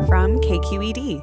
from KQED.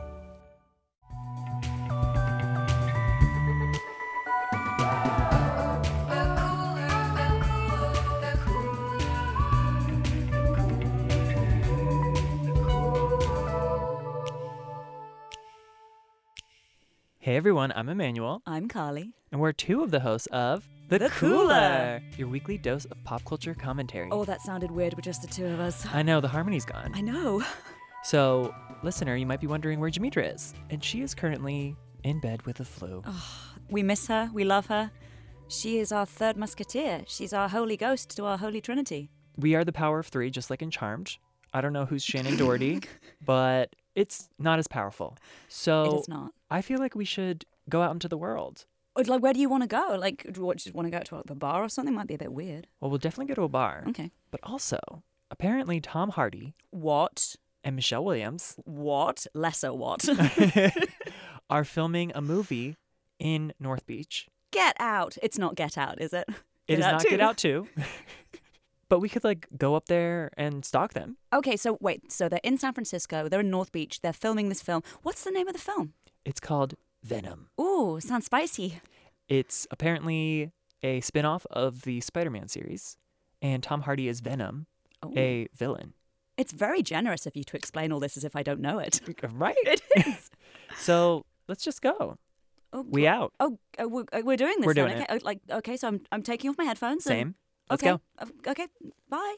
Hey everyone, I'm Emmanuel. I'm Carly. And we're two of the hosts of The Cooler, your weekly dose of pop culture commentary. Oh, that sounded weird with just the two of us. I know, the harmony's gone. I know. So, listener, you might be wondering where Jamidra is. And she is currently in bed with the flu. Oh, we miss her. We love her. She is our third musketeer. She's our holy ghost to our holy trinity. We are the power of three, just like in Charmed. I don't know who's Shannon Doherty, but it's not as powerful. So It is not. I feel like we should go out into the world. Like, where do you want to go? Like, do you just want to go to the bar or something? Might be a bit weird. Well, we'll definitely go to a bar. Okay. But also, apparently Tom Hardy What? and Michelle Williams What? Lesser what? are filming a movie in North Beach. Get Out. It's not Get Out, is it? It is not Get Out 2. 2. But we could, go up there and stalk them. Okay, so wait. So they're in San Francisco. They're in North Beach. They're filming this film. What's the name of the film? It's called Venom. Ooh, sounds spicy. It's apparently a spin-off of the Spider-Man series. And Tom Hardy is Venom, Ooh. a villain. It's very generous of you to explain all this as if I don't know it. Right? It is. So let's just go. Oh, We out. We're doing this. We're then, doing okay? Okay, so I'm taking off my headphones. Same. Let's okay. go. Okay, bye.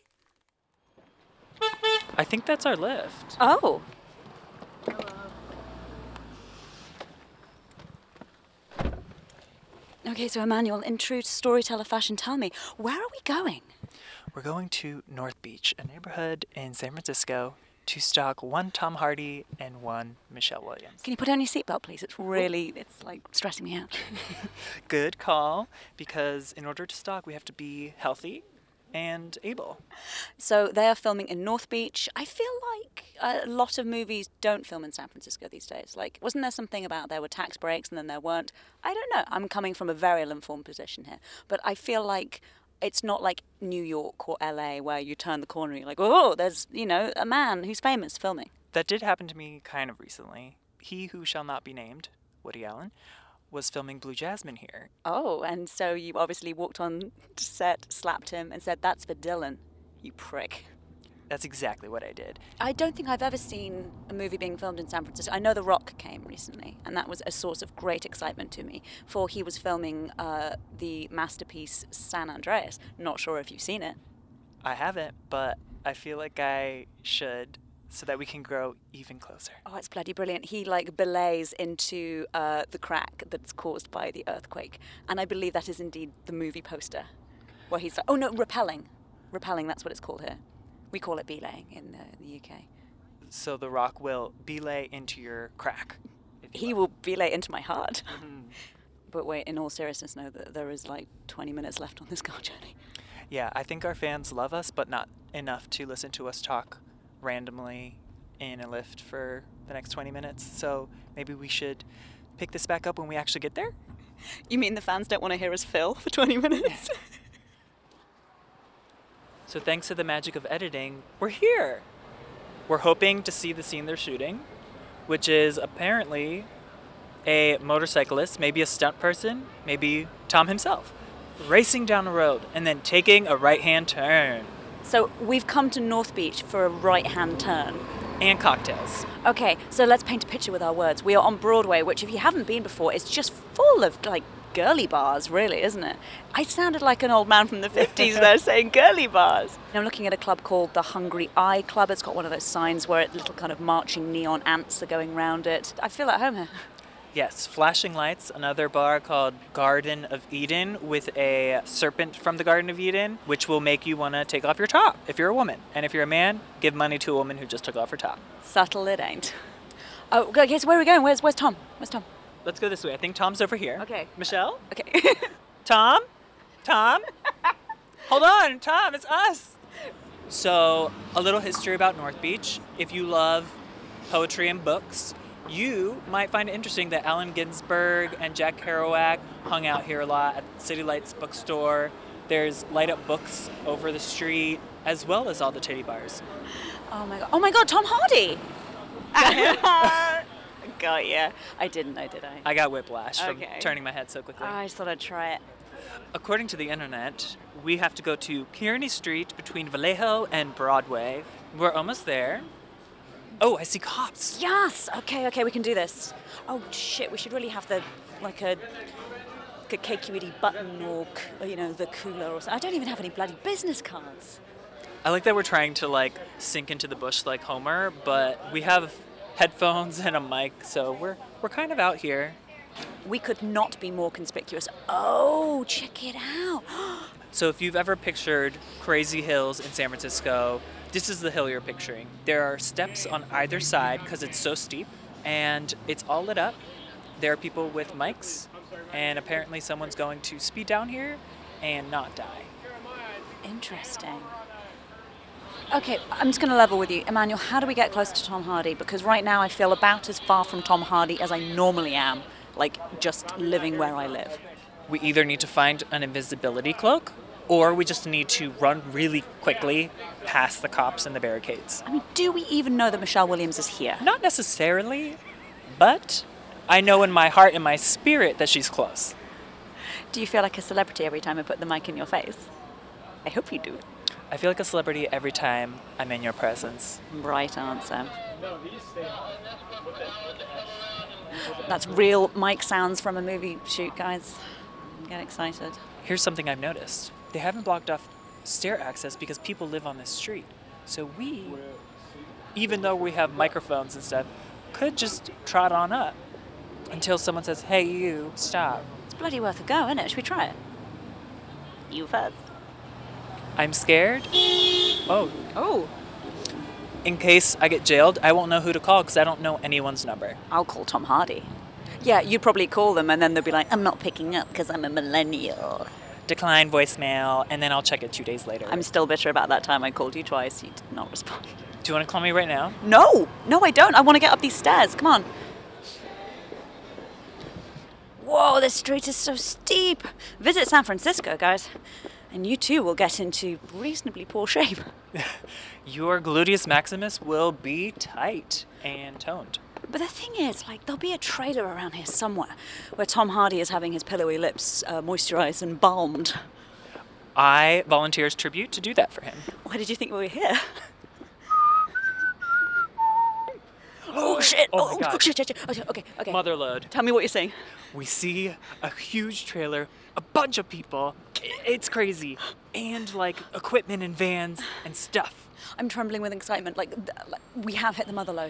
I think that's our lift. Oh. Okay, so Emmanuel, in true storyteller fashion, tell me, where are we going? We're going to North Beach, a neighborhood in San Francisco, to stalk one Tom Hardy and one Michelle Williams. Can you put on your seatbelt, please? It's like stressing me out. Good call, because in order to stalk, we have to be healthy and able. So they are filming in North Beach. I feel like a lot of movies don't film in San Francisco these days. Like, wasn't there something about there were tax breaks and then there weren't? I don't know. I'm coming from a very ill-informed position here. But I feel like it's not like New York or LA where you turn the corner and you're like, oh, there's, a man who's famous filming. That did happen to me kind of recently. He who shall not be named, Woody Allen, was filming Blue Jasmine here. Oh, and so you obviously walked on set, slapped him, and said, that's for Dylan, you prick. That's exactly what I did. I don't think I've ever seen a movie being filmed in San Francisco. I know The Rock came recently, and that was a source of great excitement to me, for he was filming the masterpiece San Andreas. Not sure if you've seen it. I haven't, but I feel like I should, so that we can grow even closer. Oh, it's bloody brilliant. He belays into the crack that's caused by the earthquake. And I believe that is indeed the movie poster, where he's like, oh no, rappelling. Rappelling, that's what it's called here. We call it belaying in the UK. So The Rock will belay into your crack. He will belay into my heart. Mm-hmm. But wait, in all seriousness, know that there is 20 minutes left on this car journey. Yeah, I think our fans love us, but not enough to listen to us talk randomly in a lift for the next 20 minutes. So maybe we should pick this back up when we actually get there? You mean the fans don't want to hear us fill for 20 minutes? So thanks to the magic of editing, we're here. We're hoping to see the scene they're shooting, which is apparently a motorcyclist, maybe a stunt person, maybe Tom himself, racing down the road and then taking a right-hand turn. So we've come to North Beach for a right-hand turn. And cocktails. Okay, so let's paint a picture with our words. We are on Broadway, which if you haven't been before, is just full of girly bars, really, isn't it? I sounded like an old man from the 50s there saying girly bars. I'm looking at a club called the Hungry Eye Club. It's got one of those signs where little kind of marching neon ants are going round it. I feel at home here. Yes, Flashing Lights, another bar called Garden of Eden with a serpent from the Garden of Eden, which will make you want to take off your top if you're a woman. And if you're a man, give money to a woman who just took off her top. Subtle it ain't. Oh, okay, so where are we going? Where's Tom? Where's Tom? Let's go this way. I think Tom's over here. Okay. Michelle? Okay. Tom? Hold on, Tom, it's us. So, a little history about North Beach. If you love poetry and books, you might find it interesting that Allen Ginsberg and Jack Kerouac hung out here a lot at City Lights bookstore. There's Light Up Books over the street, as well as all the titty bars. Oh my god, Tom Hardy! Got ya. I didn't know, did I? I got whiplash from Okay. turning my head so quickly. I just thought I'd try it. According to the internet, we have to go to Kearney Street between Vallejo and Broadway. We're almost there. Oh, I see cops. Yes. Okay, we can do this. Oh shit, we should really have the like a KQED button or the cooler or something. I don't even have any bloody business cards. I like that we're trying to like sink into the bush like Homer, but we have headphones and a mic, so we're kind of out here. We could not be more conspicuous. Oh, check it out. So if you've ever pictured crazy hills in San Francisco, this is the hill you're picturing. There are steps on either side because it's so steep, and it's all lit up. There are people with mics, and apparently someone's going to speed down here and not die. Interesting. Okay, I'm just going to level with you. Emmanuel, how do we get close to Tom Hardy? Because right now I feel about as far from Tom Hardy as I normally am, like just living where I live. We either need to find an invisibility cloak, or we just need to run really quickly past the cops and the barricades. I mean, do we even know that Michelle Williams is here? Not necessarily, but I know in my heart and my spirit that she's close. Do you feel like a celebrity every time I put the mic in your face? I hope you do. I feel like a celebrity every time I'm in your presence. Right answer. That's real mic sounds from a movie shoot, guys. Get excited. Here's something I've noticed. They haven't blocked off stair access because people live on this street. So we, even though we have microphones and stuff, could just trot on up until someone says, "Hey, you, stop." It's bloody worth a go, isn't it? Should we try it? You first. I'm scared. Oh. In case I get jailed, I won't know who to call because I don't know anyone's number. I'll call Tom Hardy. Yeah, you'd probably call them and then they'll be like, I'm not picking up because I'm a millennial. Decline voicemail, and then I'll check it 2 days later. I'm still bitter about that time I called you twice. You did not respond. Do you want to call me right now? No, I don't. I want to get up these stairs. Come on. Whoa, this street is so steep. Visit San Francisco, guys. And you too will get into reasonably poor shape. Your gluteus maximus will be tight and toned. But the thing is, there'll be a trailer around here somewhere where Tom Hardy is having his pillowy lips moisturized and balmed. I volunteer as tribute to do that for him. Why did you think we were here? Oh, shit! Oh, my God. Shit. Okay. Motherload. Tell me what you're saying. We see a huge trailer, a bunch of people. It's crazy. And, equipment and vans and stuff. I'm trembling with excitement. We have hit the motherload.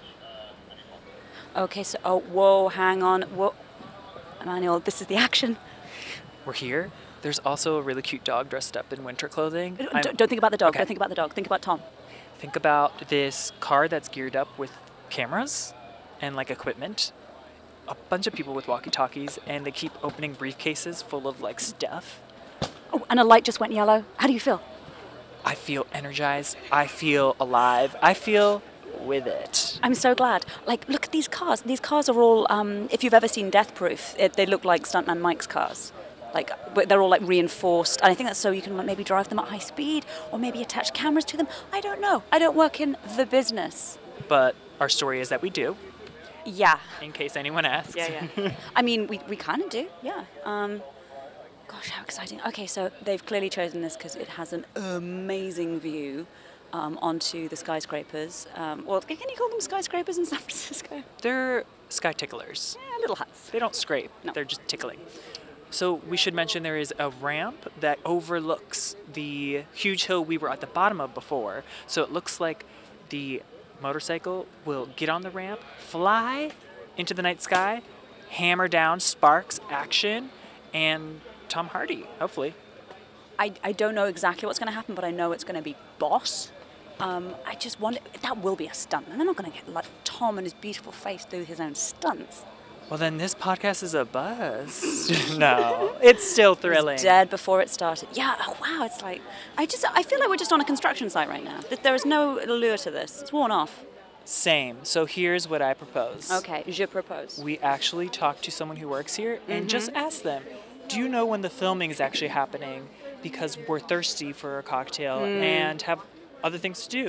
Okay, so, whoa, hang on. Whoa. Emmanuel, this is the action. We're here. There's also a really cute dog dressed up in winter clothing. Don't think about the dog. Okay. Don't think about the dog. Think about Tom. Think about this car that's geared up with cameras and, equipment. A bunch of people with walkie-talkies, and they keep opening briefcases full of, stuff. Oh, and a light just went yellow. How do you feel? I feel energized. I feel alive. I feel with it. I'm so glad. Look at these cars. These cars are all, if you've ever seen Death Proof, they look like Stuntman Mike's cars. But they're all reinforced. And I think that's so you can maybe drive them at high speed or maybe attach cameras to them. I don't know. I don't work in the business. But our story is that we do. Yeah. In case anyone asks. Yeah. I mean, we kind of do, yeah. Gosh, how exciting. Okay, so they've clearly chosen this because it has an amazing view onto the skyscrapers. Can you call them skyscrapers in San Francisco? They're sky ticklers. Yeah, little huts. They don't scrape. No. They're just tickling. So we should mention there is a ramp that overlooks the huge hill we were at the bottom of before. So it looks like the motorcycle will get on the ramp, fly into the night sky, hammer down, sparks, action, and Tom Hardy, hopefully. I don't know exactly what's going to happen, but I know it's going to be boss. I just wonder, that will be a stunt. And they're not going to get Tom and his beautiful face do his own stunts. Well, then this podcast is a buzz. No, it's still thrilling. It was dead before it started. Yeah, wow, it's I feel like we're just on a construction site right now. There is no allure to this. It's worn off. Same. So here's what I propose. Okay, je propose. We actually talk to someone who works here and just ask them, do you know when the filming is actually happening? Because we're thirsty for a cocktail and have other things to do.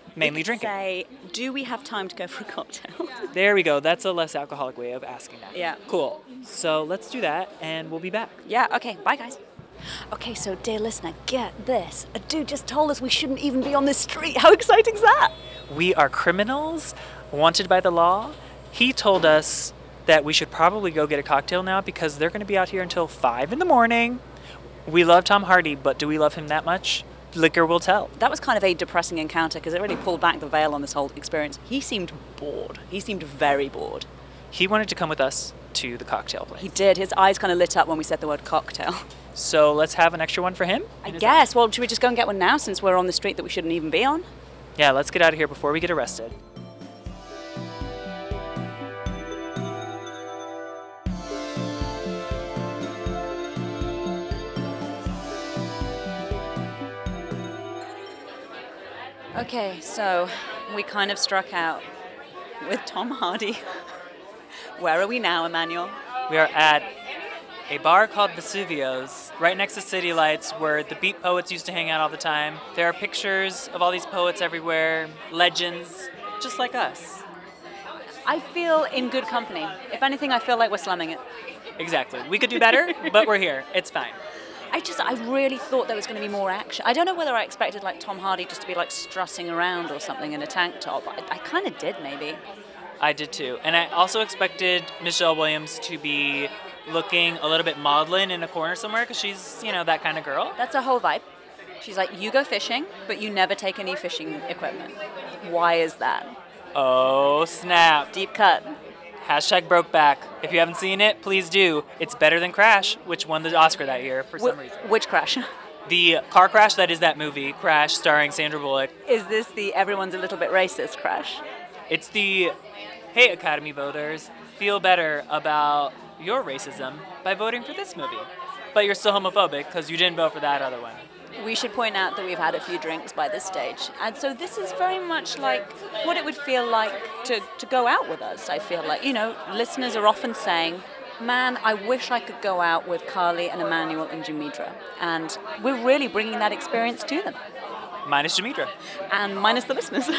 mainly We could drinking. Say, do we have time to go for a cocktail? There we go. That's a less alcoholic way of asking that. Yeah. Cool. So let's do that, and we'll be back. Yeah, okay, bye guys. Okay, so dear listener, get this. A dude just told us we shouldn't even be on this street. How exciting is that? We are criminals, wanted by the law. He told us that we should probably go get a cocktail now because they're going to be out here until 5 in the morning. We love Tom Hardy, but do we love him that much? Liquor will tell. That was kind of a depressing encounter because it really pulled back the veil on this whole experience. He seemed bored. He seemed very bored. He wanted to come with us to the cocktail place. He did. His eyes kind of lit up when we said the word cocktail. So let's have an extra one for him? I guess. Well, should we just go and get one now since we're on the street that we shouldn't even be on? Yeah, let's get out of here before we get arrested. Okay, so we kind of struck out with Tom Hardy. Where are we now, Emmanuel? We are at a bar called Vesuvio's, right next to City Lights, where the beat poets used to hang out all the time. There are pictures of all these poets everywhere, legends, just like us. I feel in good company. If anything, I feel like we're slumming it. Exactly. We could do better, but we're here. It's fine. I really thought there was going to be more action. I don't know whether I expected like Tom Hardy just to be like strutting around or something in a tank top. I kind of did maybe. I did too. And I also expected Michelle Williams to be looking a little bit maudlin in a corner somewhere because she's, that kind of girl. That's her whole vibe. She's like, you go fishing, but you never take any fishing equipment. Why is that? Oh, snap. Deep cut. Hashtag Brokeback. If you haven't seen it, please do. It's better than Crash, which won the Oscar that year for some reason. Which Crash? The car crash that is that movie, Crash, starring Sandra Bullock. Is this the everyone's a little bit racist Crash? It's the, hey, Academy voters, feel better about your racism by voting for this movie. But you're still homophobic because you didn't vote for that other one. We should point out that we've had a few drinks by this stage. And so this is very much like what it would feel like to go out with us, I feel like. Listeners are often saying, man, I wish I could go out with Carly and Emmanuel and Jamidra. And we're really bringing that experience to them. Minus Jamidra. And minus the listeners.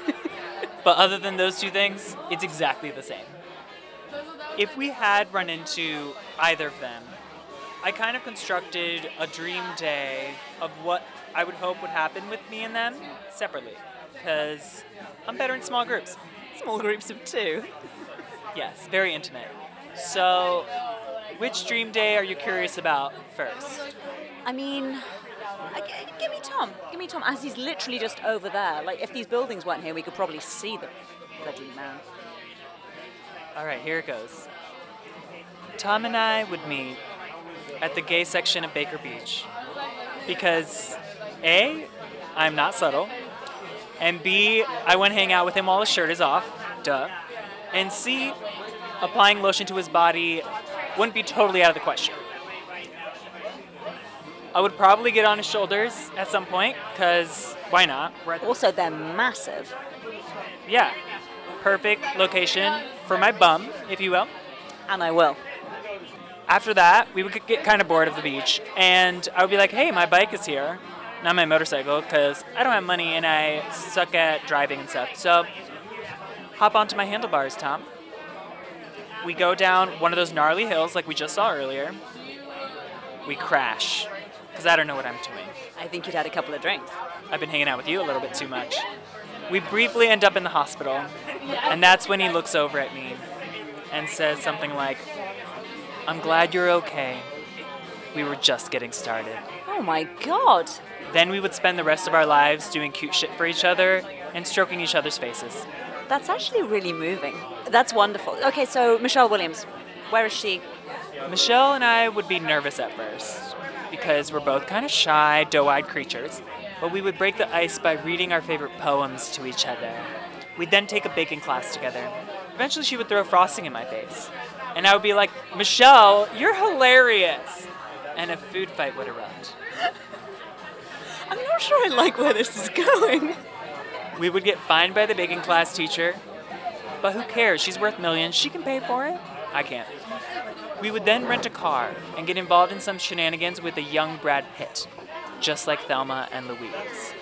But other than those two things, it's exactly the same. If we had run into either of them, I kind of constructed a dream day of what I would hope would happen with me and them separately. Because I'm better in small groups. Small groups of two. Yes, very intimate. So, which dream day are you curious about first? I mean, give me Tom. Give me Tom, as he's literally just over there. Like, if these buildings weren't here, we could probably see them. Bloody man. All right, here it goes. Tom and I would meet at the gay section of Baker Beach. Because A, I'm not subtle, and B, I wouldn't hang out with him while his shirt is off, duh. And C, applying lotion to his body wouldn't be totally out of the question. I would probably get on his shoulders at some point, because why not? Also, they're massive. Yeah, perfect location for my bum, if you will. And I will. After that, we would get kind of bored of the beach, and I would be like, hey, my bike is here, not my motorcycle, because I don't have money and I suck at driving and stuff. So, hop onto my handlebars, Tom. We go down one of those gnarly hills like we just saw earlier. We crash, because I don't know what I'm doing. I think you'd had a couple of drinks. I've been hanging out with you a little bit too much. We briefly end up in the hospital, and that's when he looks over at me and says something like, I'm glad you're okay. We were just getting started. Oh my god. Then we would spend the rest of our lives doing cute shit for each other and stroking each other's faces. That's actually really moving. That's wonderful. Okay, so Michelle Williams, where is she? Michelle and I would be nervous at first because we're both kind of shy, doe-eyed creatures, but we would break the ice by reading our favorite poems to each other. We'd then take a baking class together. Eventually she would throw frosting in my face. And I would be like, Michelle, you're hilarious. And a food fight would erupt. I'm not sure I like where this is going. We would get fined by the baking class teacher. But who cares? She's worth millions. She can pay for it. I can't. We would then rent a car and get involved in some shenanigans with a young Brad Pitt, just like Thelma and Louise.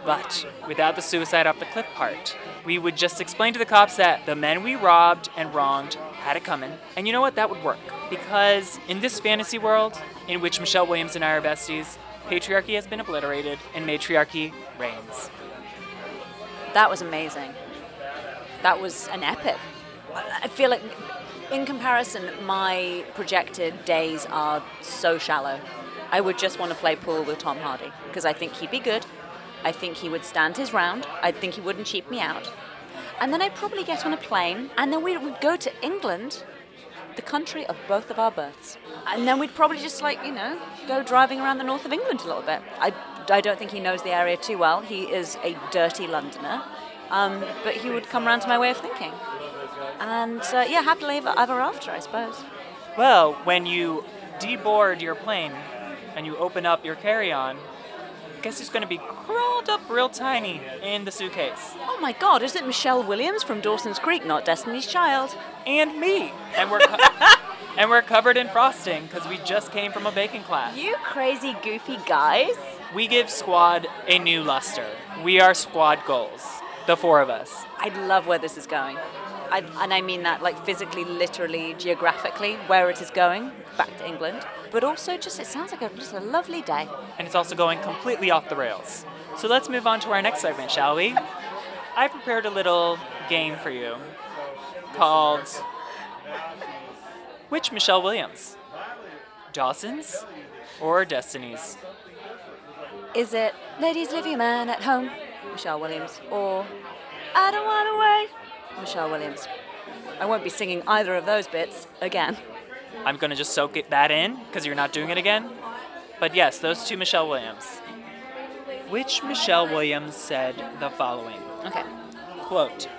but without the suicide off the cliff part. We would just explain to the cops that the men we robbed and wronged had it coming. And you know what? That would work. Because in this fantasy world, in which Michelle Williams and I are besties, patriarchy has been obliterated and matriarchy reigns. That was amazing. That was an epic. I feel like, in comparison, my projected days are so shallow. I would just want to play pool with Tom Hardy, because I think he'd be good. I think he would stand his ground. I think he wouldn't cheat me out. And then I'd probably get on a plane, and then we would go to England, the country of both of our births. And then we'd probably just, go driving around the north of England a little bit. I don't think he knows the area too well. He is a dirty Londoner. But he would come around to my way of thinking. And, happily ever after, I suppose. Well, when you deboard your plane and you open up your carry-on, guess who's going to be crawled up real tiny in the suitcase? Oh my God, is it Michelle Williams from Dawson's Creek, not Destiny's Child? And me. And we're covered in frosting because we just came from a baking class. You crazy, goofy guys. We give Squad a new luster. We are Squad goals. The four of us. I love where this is going. And I mean that physically, literally, geographically, where it is going, back to England. But also it sounds like just a lovely day. And it's also going completely off the rails. So let's move on to our next segment, shall we? I prepared a little game for you called Which Michelle Williams? Dawson's or Destiny's? Is it Ladies Leave Your Man at Home, Michelle Williams, or I Don't Want to Wait, Michelle Williams? I won't be singing either of those bits again. I'm going to just soak that in because you're not doing it again. But yes, those two Michelle Williams. Which Michelle Williams said the following? Okay. Quote,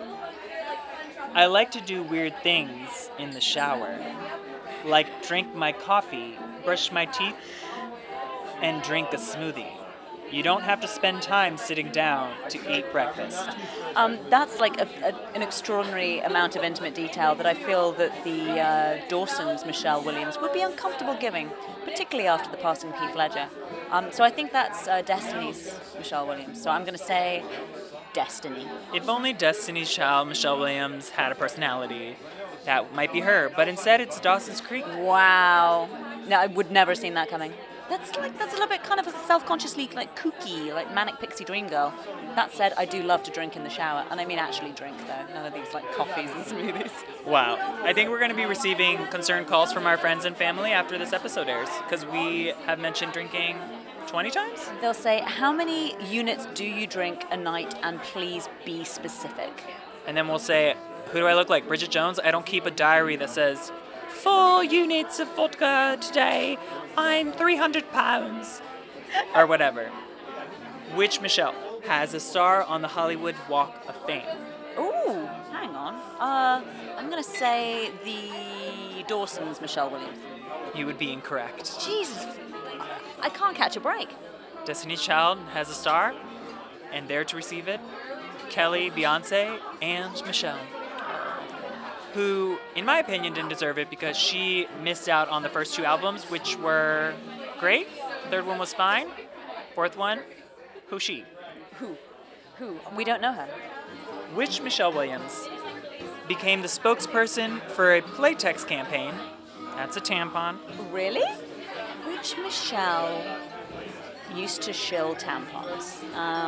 I like to do weird things in the shower, like drink my coffee, brush my teeth, and drink a smoothie. You don't have to spend time sitting down to eat breakfast. That's an extraordinary amount of intimate detail that I feel that the Dawson's Michelle Williams would be uncomfortable giving, particularly after the passing of Heath Ledger. So I think that's Destiny's Michelle Williams. So I'm going to say Destiny. If only Destiny's child, Michelle Williams, had a personality, that might be her. But instead, it's Dawson's Creek. Wow. No, I would never have seen that coming. That's a little bit kind of a self-consciously kooky, manic pixie dream girl. That said, I do love to drink in the shower, and I mean actually drink though, none of these coffees and smoothies. Wow. I think we're going to be receiving concerned calls from our friends and family after this episode airs, because we have mentioned drinking 20 times? They'll say, how many units do you drink a night, and please be specific. And then we'll say, who do I look like? Bridget Jones? I don't keep a diary that says, 4 units of vodka today. I'm 300 pounds. Or whatever. Which Michelle has a star on the Hollywood Walk of Fame? Ooh, hang on. I'm going to say the Dawson's Michelle Williams. You would be incorrect. Jesus, I can't catch a break. Destiny's Child has a star, and there to receive it, Kelly, Beyonce, and Michelle. Who, in my opinion, didn't deserve it because she missed out on the first 2 albums, which were great. The 3rd one was fine. 4th one, who's she? Who? We don't know her. Which Michelle Williams became the spokesperson for a Playtex campaign? That's a tampon. Really? Which Michelle used to shill tampons?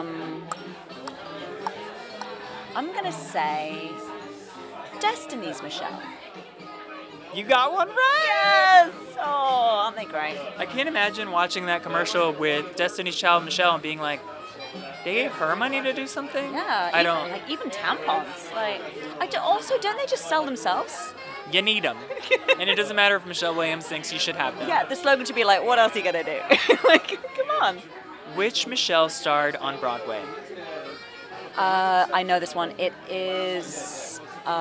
I'm going to say Destiny's Michelle. You got one right! Yes! Oh, aren't they great? I can't imagine watching that commercial with Destiny's Child Michelle and being like, they gave her money to do something? Yeah, even tampons. Don't they just sell themselves? You need them. And it doesn't matter if Michelle Williams thinks you should have them. Yeah, the slogan should be what else are you going to do? Come on. Which Michelle starred on Broadway? I know this one. It is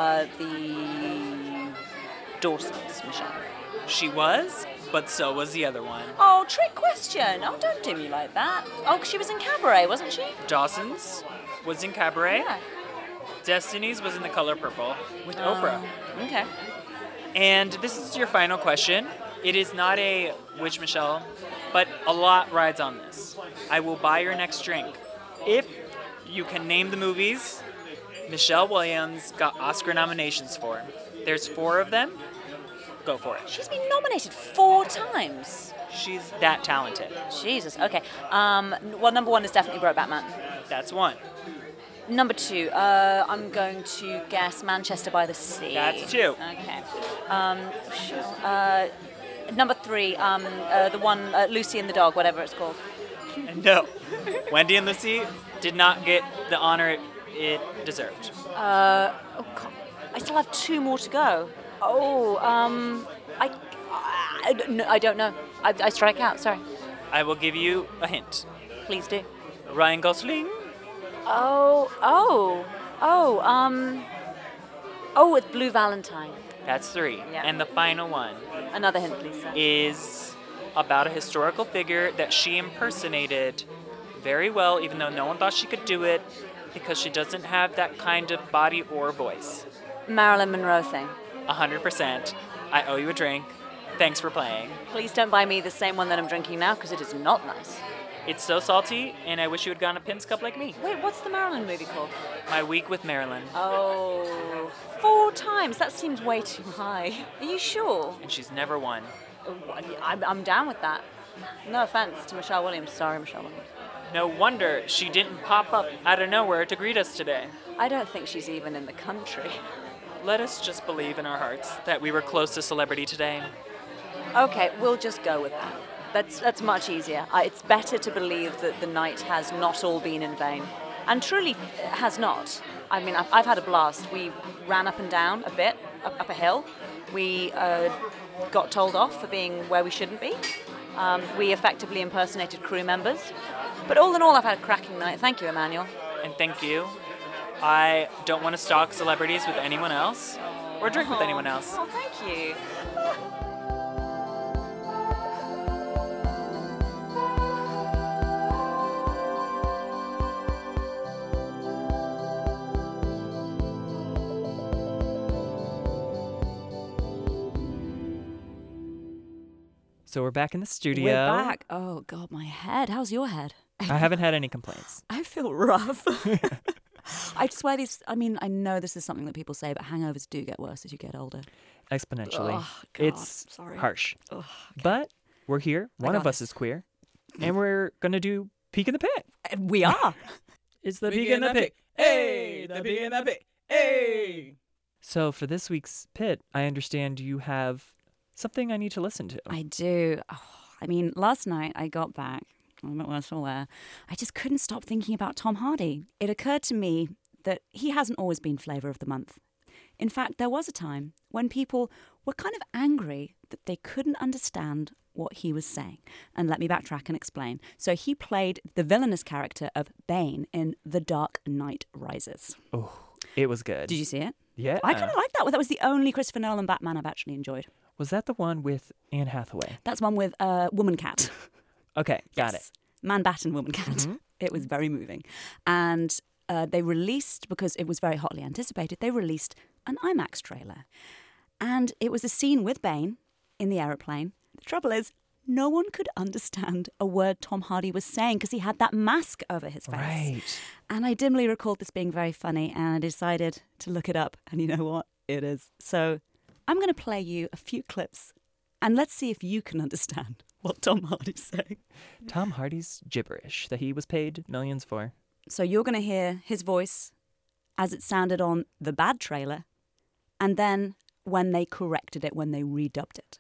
the Dawson's Michelle. She was, but so was the other one. Oh, trick question. Oh, don't do me like that. Oh, she was in Cabaret, wasn't she? Dawson's was in Cabaret. Yeah. Destiny's was in The Color Purple with Oprah. Okay. And this is your final question. It is not a which Michelle, but a lot rides on this. I will buy your next drink. If you can name the movies Michelle Williams got Oscar nominations for, there's 4 of them. Go for it. She's been nominated 4 times. She's that talented. Jesus. Okay. Well, number 1 is definitely Brokeback Mountain. That's 1. Number 2, I'm going to guess Manchester by the Sea. That's 2. Okay. Number 3, the one Lucy and the Dog, whatever it's called. No. Wendy and Lucy did not get the honor it deserved. God. I still have 2 more to go. I don't know. I strike out. Sorry. I will give you a hint. Please do. Ryan Gosling. It's Blue Valentine. That's 3. Yeah. And the final one Another hint, please, sir. is about a historical figure that she impersonated very well, even though no one thought she could do it because she doesn't have that kind of body or voice. Marilyn Monroe thing. 100%. I owe you a drink. Thanks for playing. Please don't buy me the same one that I'm drinking now, because it is not nice. It's so salty, and I wish you had gone to Pim's Cup like me. Wait, what's the Marilyn movie called? My Week with Marilyn. 4 times? That seems way too high. Are you sure? And she's never won. I'm down with that. No offense to Michelle Williams. Sorry, Michelle Williams. No wonder she didn't pop up out of nowhere to greet us today. I don't think she's even in the country. Let us just believe in our hearts that we were close to celebrity today. Okay, we'll just go with that. That's much easier. It's better to believe that the night has not all been in vain. And truly has not. I mean, I've had a blast. We ran up and down a bit, up a hill. We got told off for being where we shouldn't be. We effectively impersonated crew members. But all in all, I've had a cracking night. Thank you, Emmanuel. And thank you. I don't want to stalk celebrities with anyone else or drink with anyone else. Oh, thank you. So we're back in the studio. We're back. Oh, God, my head. How's your head? I haven't had any complaints. I feel rough. I swear I know this is something that people say, but hangovers do get worse as you get older. Exponentially. Oh, God, it's sorry. harsh. Oh, okay. But we're here. One of us is queer. And we're going to do Peek in the Pit. We are. It's the Peek in the Pit. Hey, the Peek in the Pit. Hey. So for this week's Pit, I understand you have something I need to listen to. I do. Last night I got back. I'm not worse for wear. I just couldn't stop thinking about Tom Hardy. It occurred to me that he hasn't always been flavour of the month. In fact, there was a time when people were kind of angry that they couldn't understand what he was saying. And let me backtrack and explain. So he played the villainous character of Bane in The Dark Knight Rises. Oh, it was good. Did you see it? Yeah. I kind of like that. That was the only Christopher Nolan Batman I've actually enjoyed. Was that the one with Anne Hathaway? That's one with Woman Cat. Okay, got it. Man Bat and Woman Cat. Mm-hmm. It was very moving. And they released, because it was very hotly anticipated, they released an IMAX trailer. And it was a scene with Bane in the aeroplane. The trouble is, no one could understand a word Tom Hardy was saying because he had that mask over his face. Right. And I dimly recalled this being very funny, and I decided to look it up. And you know what? It is. So I'm going to play you a few clips, and let's see if you can understand what Tom Hardy's saying. Tom Hardy's gibberish that he was paid millions for. So you're going to hear his voice as it sounded on the bad trailer, and then when they corrected it, when they redubbed it.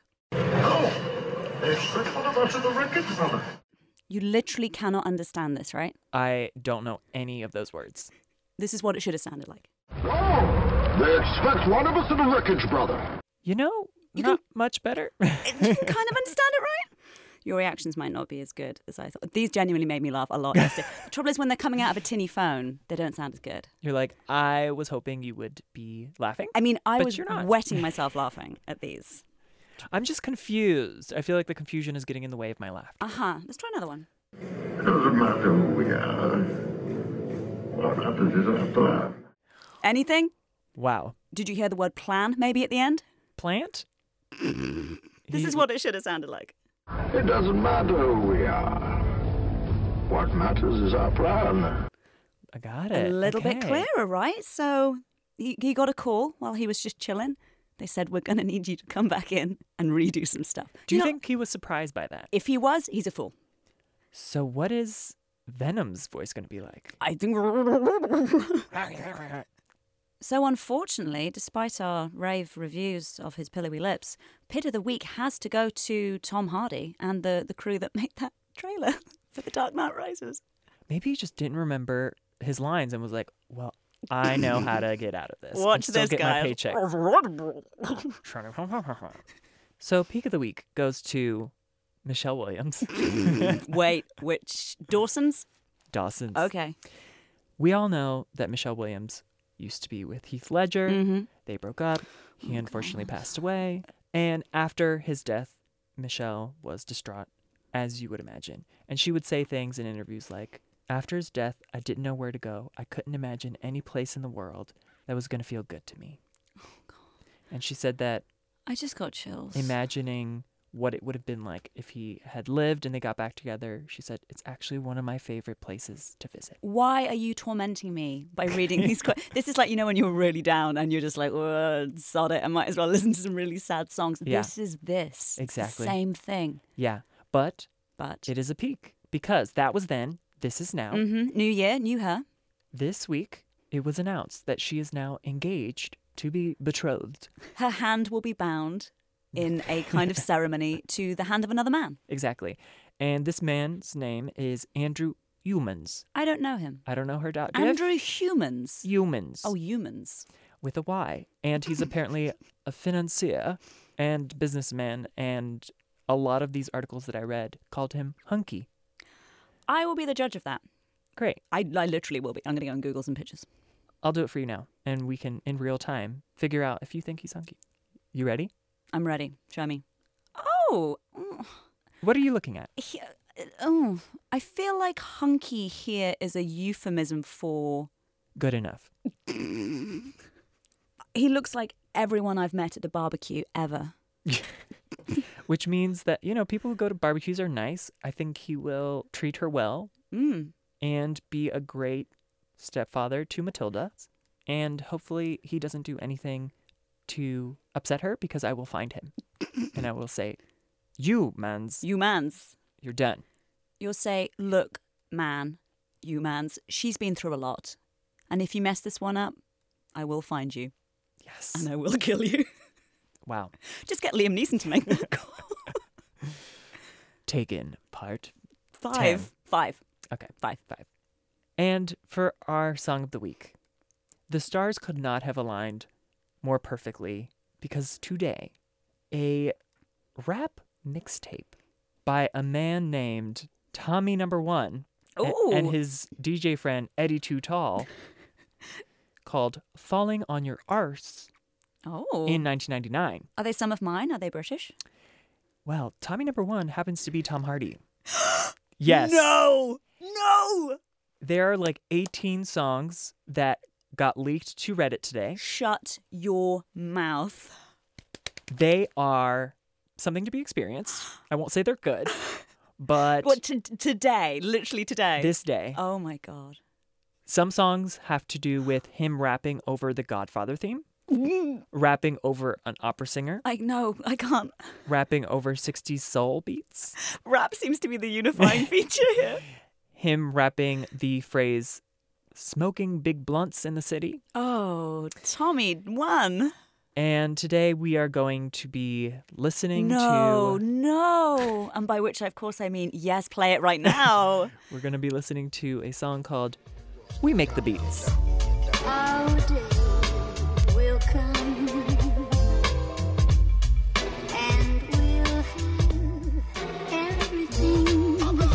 You literally cannot understand this, right? I don't know any of those words. This is what it should have sounded like. Oh, they expect one of us in the wreckage, brother. You know, not much better. You kind of understand it, right? Your reactions might not be as good as I thought. These genuinely made me laugh a lot yesterday. The trouble is, when they're coming out of a tinny phone, they don't sound as good. You're like, I was hoping you would be laughing. I mean, I But was you're not. wetting myself laughing at these. I'm just confused. I feel like the confusion is getting in the way of my laughter. Let's try another one. It doesn't matter who we are. What matters is our plan. Anything? Wow. Did you hear the word plan maybe at the end? Plant? This is what it should have sounded like. It doesn't matter who we are. What matters is our plan. I got it. A little bit Okay. clearer, right? So he got a call while he was just chilling. They said, we're going to need you to come back in and redo some stuff. Do you know, think he was surprised by that? if he was, he's a fool. So what is Venom's voice going to be like? I think. So unfortunately, despite our rave reviews of his pillowy lips, Pit of the Week has to go to Tom Hardy and the crew that made that trailer for The Dark Knight Rises. Maybe he just didn't remember his lines and was like, well, I know how to get out of this. and Watch still this get guy. my paycheck. So Peak of the Week goes to Michelle Williams. Wait, which Dawson's? Dawson's. Okay. We all know that Michelle Williams used to be with Heath Ledger. Mm-hmm. They broke up. He unfortunately passed away. And after his death, Michelle was distraught, as you would imagine. And she would say things in interviews like, after his death, I didn't know where to go. I couldn't imagine any place in the world that was going to feel good to me. And she said that I just got chills. imagining what it would have been like if he had lived and they got back together, she said, it's actually one of my favorite places to visit. Why are you tormenting me by reading these quotes? This is like, when you're really down and you're just like, sod it, I might as well listen to some really sad songs. Yeah. This is this. It's Exactly. the same thing. Yeah, but But it is a peak because that was then, this is now. New year, new her. This week, it was announced that she is now engaged to be betrothed. Her hand will be bound in a kind of ceremony to the hand of another man. Exactly. And this man's name is Andrew Humans. I don't know him. I don't know her dot. Andrew Humans. Humans. Oh, humans. With a Y. And he's apparently a financier and businessman. And a lot of these articles that I read called him hunky. I will be the judge of that. Great. I literally will be. I'm going to go and Google some pictures. I'll do it for you now. And we can, in real time, figure out if you think he's hunky. You ready? I'm ready. Show me. Oh, What are you looking at? I feel like hunky here is a euphemism for Good enough. he looks like everyone I've met at a barbecue ever. Which means that, people who go to barbecues are nice. I think he will treat her well and be a great stepfather to Matilda. And hopefully he doesn't do anything to upset her because I will find him. And I will say, you, mans, You mans. you're done. You'll say, look, man, you mans, she's been through a lot. And if you mess this one up, I will find you. Yes. And I will kill you. Wow. Just get Liam Neeson to make that call. Taken part 5. 5. Okay. 5. And for our song of the week, the stars could not have aligned more perfectly because today, a rap mixtape by a man named Tommy Number One Ooh. and his DJ friend Eddie Too Tall called Falling on Your Arse Oh. in 1999. Are they some of mine? Are they British? Well, Tommy Number One happens to be Tom Hardy. Yes. No! There are like 18 songs that got leaked to Reddit today. Shut your mouth. They are something to be experienced. I won't say they're good, but What, today? Literally today? this day, Oh my God. some songs have to do with him rapping over the Godfather theme, rapping over an opera singer, I can't. rapping over 60s soul beats, Rap seems to be the unifying feature here. him rapping the phrase, smoking big blunts in the city. Oh, Tommy, one. And today we are going to be listening No. to... And by which, of course, I mean, yes, play it right now. We're going to be listening to a song called We Make the Beats. Our day will come, and we'll have everything.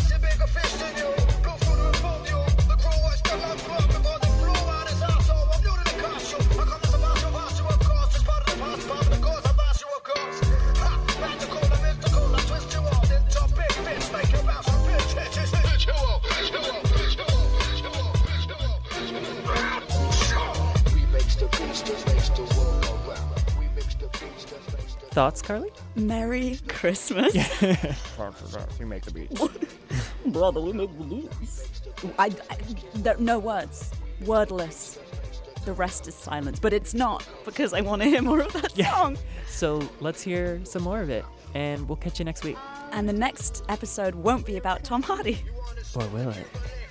Thoughts, Carly? Merry Christmas. We make the beats. Brother, we make the beats. No words. Wordless. The rest is silence. But it's not, because I want to hear more of that song. So let's hear some more of it, and we'll catch you next week. And the next episode won't be about Tom Hardy. Or will it?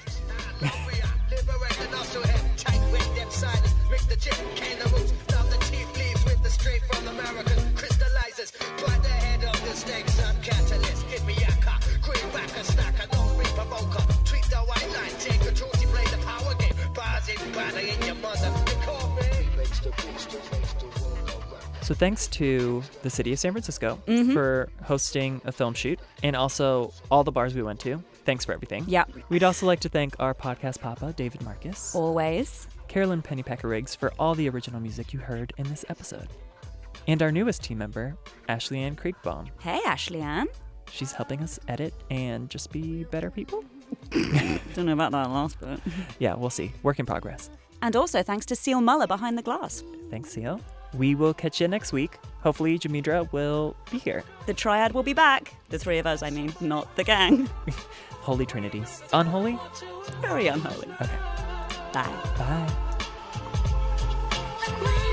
So thanks to the city of San Francisco for hosting a film shoot, and also all the bars we went to. Thanks for everything. Yeah. We'd also like to thank our podcast papa, David Marcus. Always. Carolyn Pennypacker-Riggs for all the original music you heard in this episode. And our newest team member, Ashley Ann Kriegbaum. Hey, Ashley Ann. She's helping us edit and just be better people. Don't know about that last bit. Yeah, we'll see. Work in progress. And also thanks to Seal Muller behind the glass. Thanks, Seal. We will catch you next week. Hopefully, Jamidra will be here. The triad will be back. The three of us, I mean, not the gang. Holy Trinity. Unholy? Very unholy. Okay. Bye. Bye. When